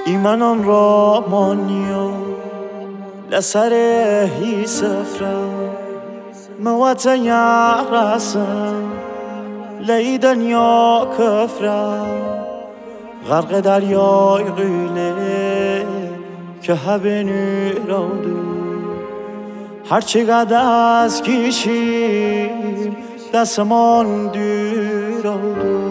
ایمنان را مانیو لسر هی سفره موت یا رسم لی دنیا کفره غرق دریای قیله که هبه نیرادو هرچی قد از کشیم دستمان دیرادو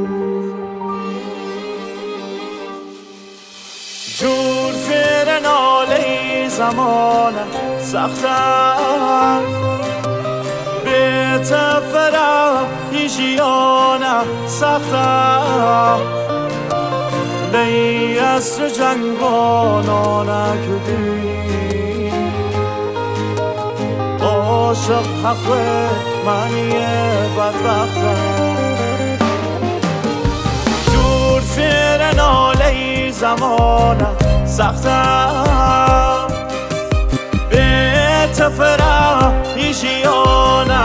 جور فیر ناله زمانه سختم به تفره ایشیانه سختم لی اسر جنگانانه کدی عاشق حق منی بدبختم جور فیر ناله زمانه سختم به تفره ایشیانه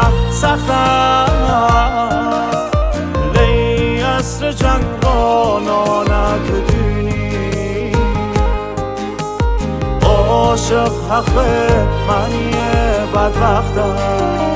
سختم لی اسر جنگانانه کدینی عاشق حق منی بدبختم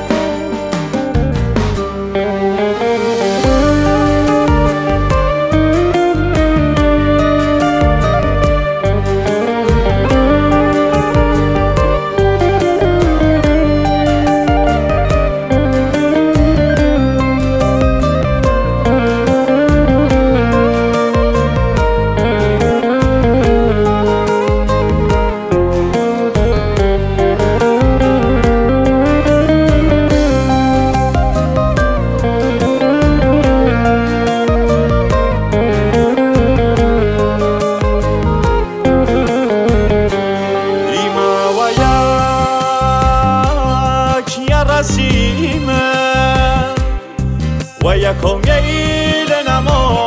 و یکم ییل نما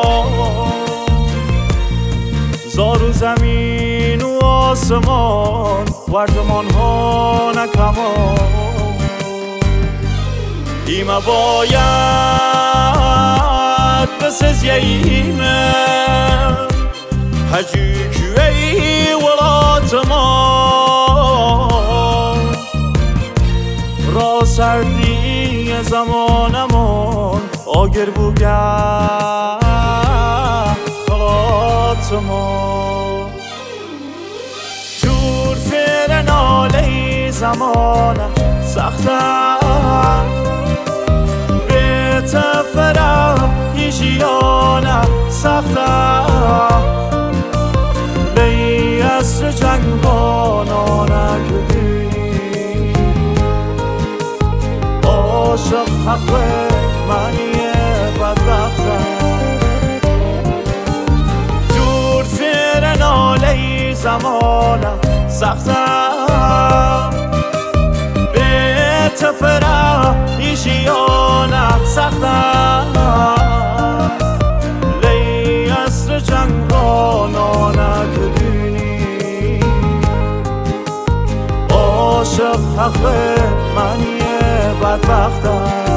زارو زمین و آسمان وردمان ها نکما ایما باید بسز ییمه هجی کوی ولات ما را سردی زمانمان آگر بوگه خلات ما جور فیر ناله زمانه سختم به تفره ایشیانه سختم لی اسر جنگانانه کدی عاشق حق منی بدبختم جور فیر ناله زمانه سختم به تفره ایشیانه سختم لی اسر جنگانانه کدینی عاشق حق منی بدبختم